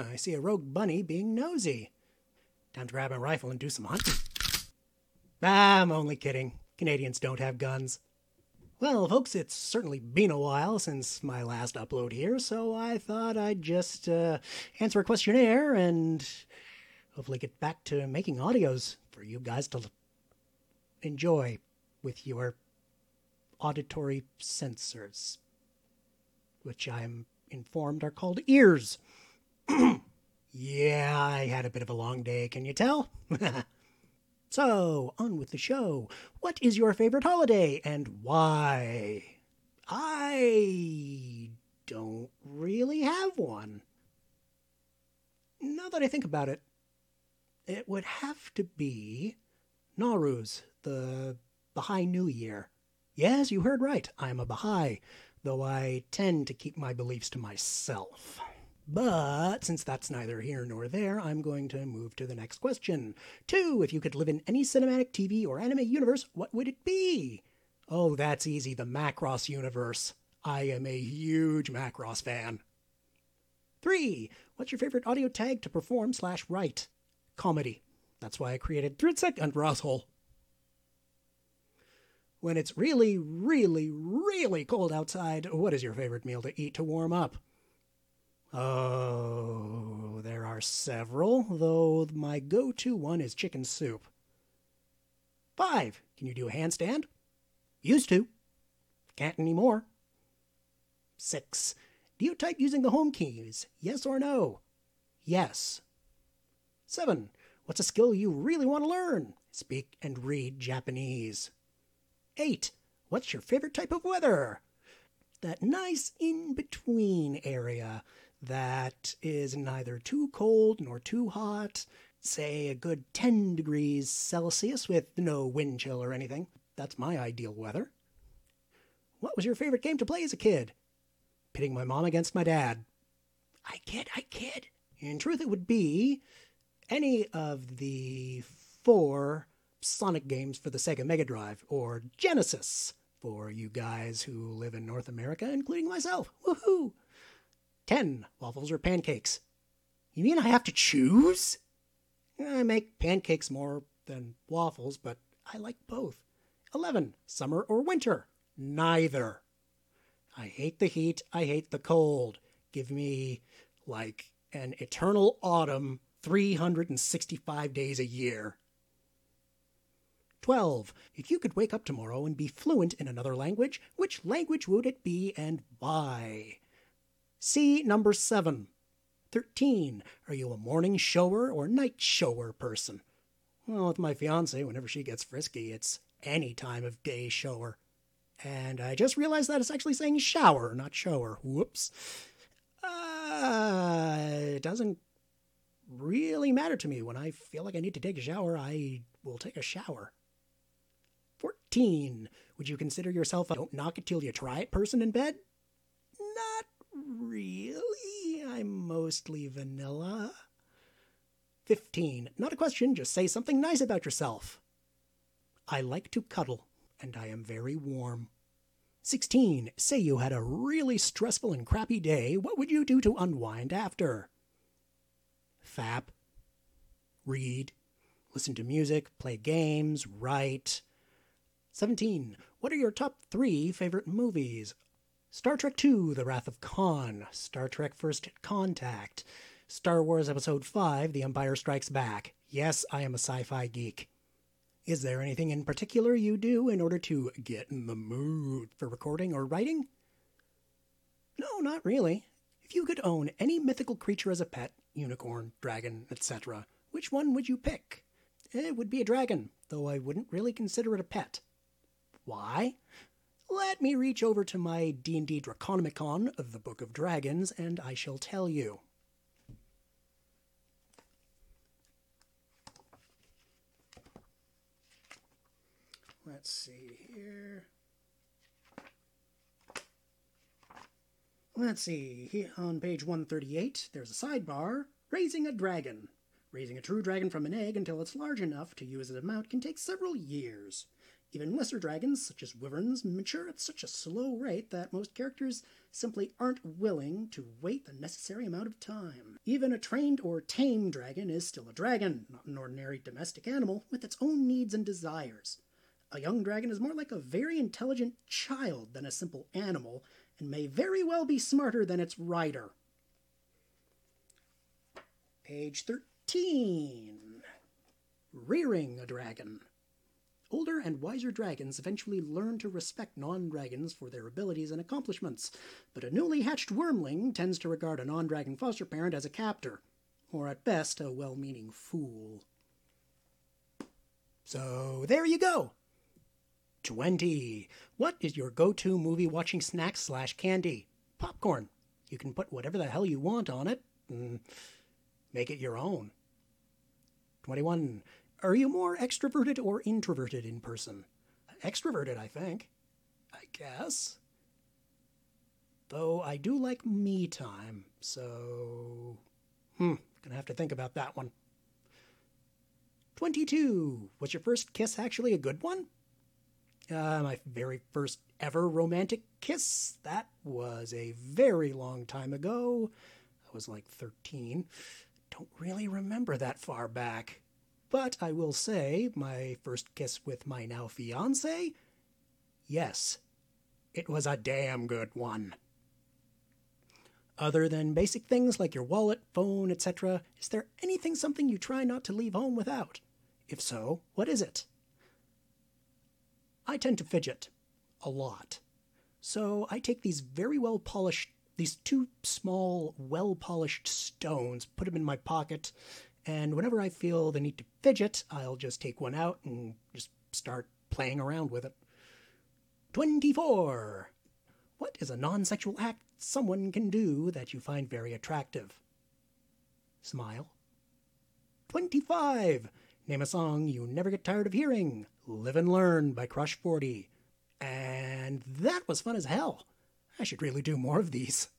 I see a rogue bunny being nosy. Time to grab my rifle and do some hunting. I'm only kidding. Canadians don't have guns. Well, folks, it's certainly been a while since my last upload here, so I thought I'd just answer a questionnaire and hopefully get back to making audios for you guys to enjoy with your auditory sensors, which I'm informed are called ears. Yeah, I had a bit of a long day, can you tell? So, on with the show. What is your favorite holiday and why? I don't really have one. Now that I think about it, it would have to be Nowruz, the Baha'i New Year. Yes, you heard right. I'm a Baha'i, though I tend to keep my beliefs to myself. But since that's neither here nor there, I'm going to move to the next question. 2. If you could live in any cinematic TV or anime universe, what would it be? Oh, that's easy. The Macross universe. I am a huge Macross fan. 3. What's your favorite audio tag to perform/write? Comedy. That's why I created Thritzek and Rosshole. When it's really, really, really cold outside, what is your favorite meal to eat to warm up? Oh, there are several, though my go-to one is chicken soup. 5. Can you do a handstand? Used to. Can't anymore. 6. Do you type using the home keys? Yes or no? Yes. 7. What's a skill you really want to learn? Speak and read Japanese. 8. What's your favorite type of weather? That nice in-between area that is neither too cold nor too hot. Say a good 10 degrees Celsius with no wind chill or anything. That's my ideal weather. What was your favorite game to play as a kid? Pitting my mom against my dad. I kid. In truth, it would be any of the 4 Sonic games for the Sega Mega Drive, or Genesis, for you guys who live in North America, including myself. Woohoo! 10. Waffles or pancakes? You mean I have to choose? I make pancakes more than waffles, but I like both. 11. Summer or winter? Neither. I hate the heat, I hate the cold. Give me, like, an eternal autumn 365 days a year. 12. If you could wake up tomorrow and be fluent in another language, which language would it be and why? See number 7. 13. Are you a morning shower or night shower person? Well, with my fiancée, whenever she gets frisky, it's any time of day shower. And I just realized that it's actually saying shower, not shower. Whoops. It doesn't really matter to me. When I feel like I need to take a shower, I will take a shower. 14. Would you consider yourself a don't knock it till you try it person in bed? Not really. I'm mostly vanilla. 15. Not a question, just say something nice about yourself. I like to cuddle, and I am very warm. 16. Say you had a really stressful and crappy day. What would you do to unwind after? Fap. Read. Listen to music. Play games. Write. 17. What are your top 3 favorite movies? Star Trek II, The Wrath of Khan. Star Trek First Contact. Star Wars Episode 5, The Empire Strikes Back. Yes, I am a sci-fi geek. Is there anything in particular you do in order to get in the mood for recording or writing? No, not really. If you could own any mythical creature as a pet, unicorn, dragon, etc., which one would you pick? It would be a dragon, though I wouldn't really consider it a pet. Why? Let me reach over to my D&D Draconomicon of the Book of Dragons, and I shall tell you. Let's see here. Let's see. Here on page 138, there's a sidebar. Raising a dragon. Raising a true dragon from an egg until it's large enough to use as a mount can take several years. Even lesser dragons, such as wyverns, mature at such a slow rate that most characters simply aren't willing to wait the necessary amount of time. Even a trained or tame dragon is still a dragon, not an ordinary domestic animal with its own needs and desires. A young dragon is more like a very intelligent child than a simple animal, and may very well be smarter than its rider. Page 13. Rearing a dragon. Older and wiser dragons eventually learn to respect non-dragons for their abilities and accomplishments, but a newly hatched wormling tends to regard a non-dragon foster parent as a captor, or at best a well-meaning fool. So there you go. 20. What is your go-to movie watching snack/candy? Popcorn. You can put whatever the hell you want on it and make it your own. 21. Are you more extroverted or introverted in person? Extroverted, I think. I guess. Though I do like me time, so... gonna have to think about that one. 22. Was your first kiss actually a good one? My very first ever romantic kiss? That was a very long time ago. I was like 13. Don't really remember that far back. But I will say, my first kiss with my now fiancé? Yes, it was a damn good one. Other than basic things like your wallet, phone, etc., is there something you try not to leave home without? If so, what is it? I tend to fidget. A lot. So I take these these two small, well-polished stones, put them in my pocket, and whenever I feel the need to fidget, I'll just take one out and just start playing around with it. 24. What is a non-sexual act someone can do that you find very attractive? Smile. 25. Name a song you never get tired of hearing. Live and Learn by Crush 40. And that was fun as hell. I should really do more of these.